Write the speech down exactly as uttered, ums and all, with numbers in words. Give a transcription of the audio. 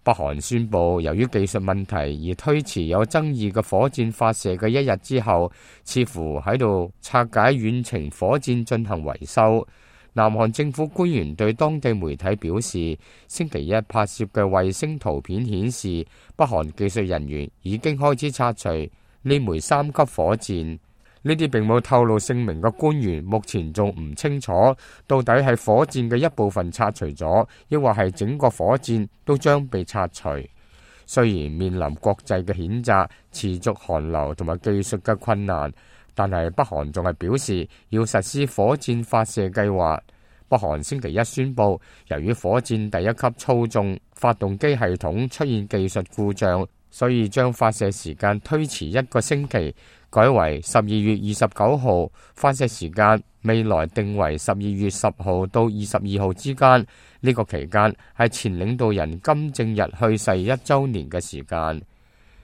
北韓宣布，由於技術問題而推遲有爭議嘅火箭發射嘅一日之後，似乎喺度拆解遠程火箭進行維修。南韓政府官員對當地媒體表示，星期一拍攝嘅衛星圖片顯示，北韓技術人員已經開始拆除呢枚三級火箭。呢啲並冇透露姓名嘅官員目前仲唔清楚，到底係火箭嘅一部分拆除咗，抑或係整個火箭都將被拆除。雖然面臨國際嘅譴責、持續寒流同埋技術嘅困難，但係北韓仲係表示要實施火箭發射計劃。北韓星期一宣布，由於火箭第一級操縱發動機系統出現技術故障，所以將發射時間推遲一個星期，改為十二月二十九號，發射時間未來定為十二月十號到二十二號之間。呢個期間係前領導人金正日去世一週年嘅時間。